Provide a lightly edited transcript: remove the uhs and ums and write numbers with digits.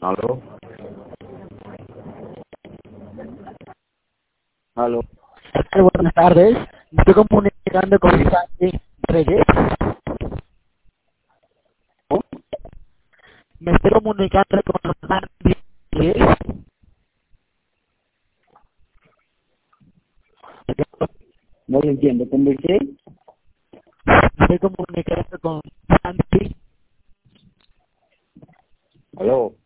Aló, aló. Buenas tardes, me estoy comunicando con Sandy Reyes. ¿Cómo? Me estoy comunicando con Sandy Reyes. No lo entiendo. ¿Cómo dice? Me estoy comunicando con Sandy. Aló.